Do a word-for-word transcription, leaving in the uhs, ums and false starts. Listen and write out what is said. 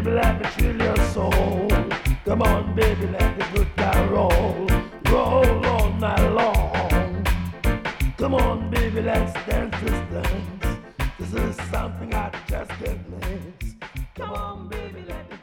baby, let me thrill your soul. Come on, baby, let the good time roll. Roll all night long. Come on, baby, let's dance this dance. This is something I just can't miss. Come on, baby, let me